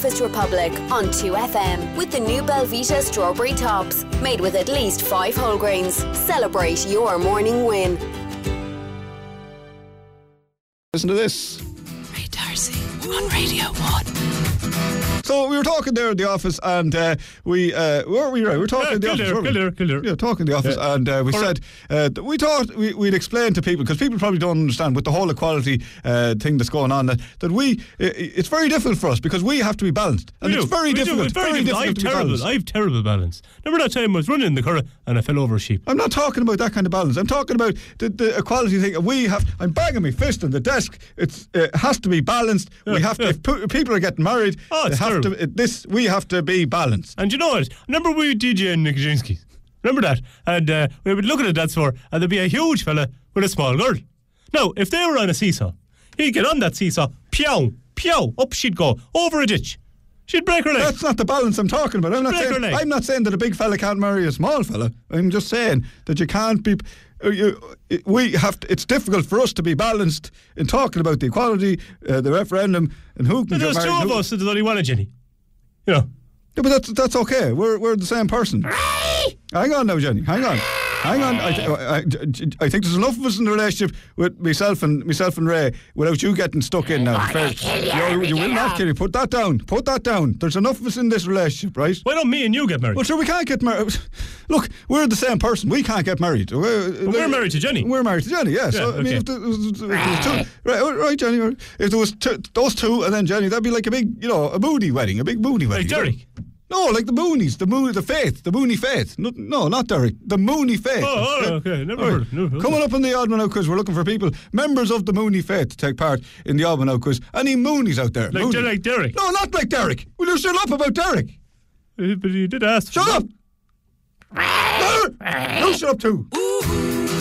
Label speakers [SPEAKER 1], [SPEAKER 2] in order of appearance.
[SPEAKER 1] Breakfast Republic on 2FM with the new Belvita Strawberry Tops, made with at least 5 whole grains. Celebrate your morning win.
[SPEAKER 2] Listen to this.
[SPEAKER 3] Ray Darcy on Radio 1.
[SPEAKER 2] So we were talking there in the office, and we were talking in the office.
[SPEAKER 3] Kildare.
[SPEAKER 2] Yeah, talking in the office, and we said we thought we'd explain to people, because people probably don't understand with the whole equality thing that's going on, that it's very difficult for us because we have to be balanced, and it's very difficult. It's very difficult to be balanced.
[SPEAKER 4] I have terrible balance. Remember that time I was running in the curragh and I fell over a sheep?
[SPEAKER 2] I'm not talking about that kind of balance. I'm talking about the equality thing. I'm banging my fist on the desk. It has to be balanced. We have to. If people are getting married, we have to be balanced.
[SPEAKER 4] And you know what? Remember we DJ in Nikodzinski's? Remember that? And we would look at the dance floor, and there'd be a huge fella with a small girl. Now, if they were on a seesaw, he'd get on that seesaw, pew, up she'd go, over a ditch. She'd break her leg.
[SPEAKER 2] That's not the balance I'm talking about. I'm not saying that a big fella can't marry a small fella. I'm just saying that you can't be. It's difficult for us to be balanced in talking about the equality, the referendum, and who can get married.
[SPEAKER 4] There's two of us, and there's only one of Jenny. You know.
[SPEAKER 2] Yeah, but that's okay. We're the same person. Hang on now, Jenny. Hang on. I think there's enough of us in the relationship with myself and Ray without you getting stuck in now. You will not kill you. Put that down. There's enough of us in this relationship, right?
[SPEAKER 4] Why don't me and you get married?
[SPEAKER 2] Well, sure, we can't get married. Look, we're the same person. We can't get married.
[SPEAKER 4] We're married to Jenny.
[SPEAKER 2] We're married to Jenny, yeah. So,
[SPEAKER 4] okay.
[SPEAKER 2] I mean, if there was two, right, Jenny. If there was those two and then Jenny, that'd be like a big, a moody wedding, a big moody wedding.
[SPEAKER 4] Like Derek.
[SPEAKER 2] No, like the Moonies, the Mooney Faith. No, not Derek. The Mooney Faith.
[SPEAKER 4] Oh, okay. Never heard. No.
[SPEAKER 2] Coming up in the Odd Man Out quiz, we're looking for people, members of the Mooney Faith, to take part in the Odd Man Out quiz. Any Moonies out there?
[SPEAKER 4] Like Derek?
[SPEAKER 2] No, not like Derek. Will you shut up about Derek?
[SPEAKER 4] But you did ask.
[SPEAKER 2] Shut up! No, shut up too.